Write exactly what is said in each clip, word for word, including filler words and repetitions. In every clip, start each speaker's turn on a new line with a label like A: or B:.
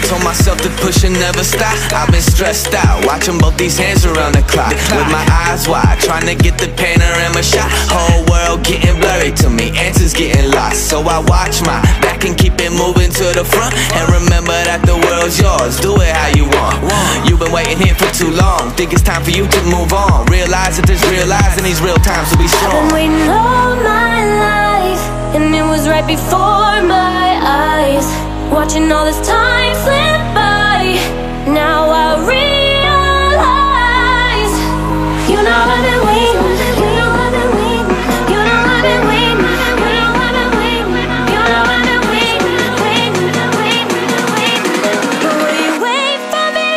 A: told myself to push and never stop. I've been stressed out, watching both these hands around the clock, with my eyes wide, trying to get the panorama shot. Whole world getting blurry to me, answers getting lost. So I watch my back and keep it moving to the front, and remember that the world's yours, do it how you want. You've been waiting here for too long, think it's time for you to move on. Realize that there's real lies in these real times to be strong.
B: I've been waiting all my life, and it was right before my eyes, watching all this time slip by. Now I realize, you know I've been waiting, you know I've been waiting, you know I've been waiting, you know I've been waiting, you know I've been waiting, waiting, waiting, waiting. But will you wait for me?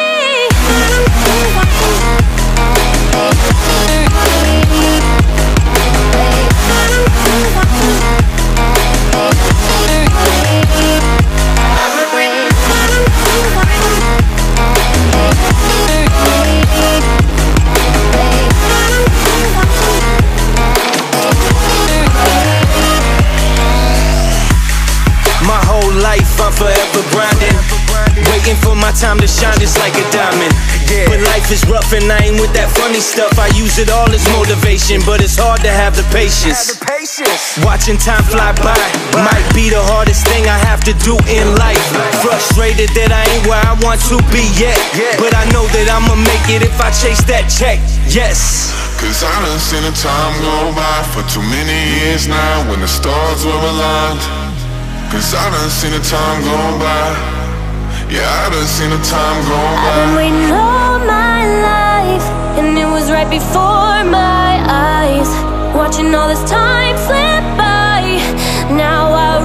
A: My whole life I'm forever grinding, waiting for my time to shine just like a diamond. But life is rough and I ain't with that funny stuff. I use it all as motivation, but it's hard to have the patience. Watching time fly by might be the hardest thing I have to do in life. Frustrated that I ain't where I want to be yet, but I know that I'ma make it if I chase that check. Yes.
C: Cause I done seen the time go by for too many years now, when the stars were aligned. Cause I done seen the time go by. Yeah, I done seen the time go by.
B: I've been waiting all my life, and it was right before my eyes, watching all this time slip by. Now I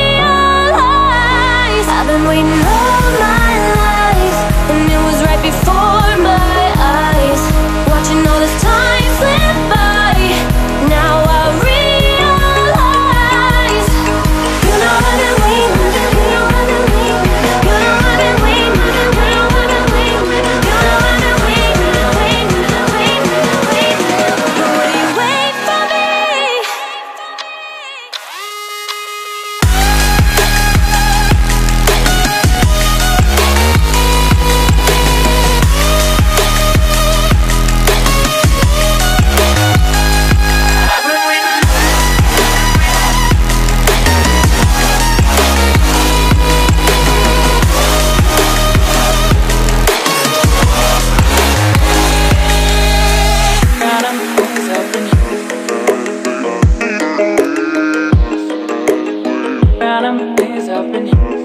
B: realize, I've been waiting all my life, and it was right before my eyes, watching all this time slip by. Now I realize, you know I've been waiting, you know I've been waiting, you know I've been waiting, you know I've been waiting, you know I've been waiting, waiting, waiting, waiting. But will you wait for me?
D: Bottom is up in you.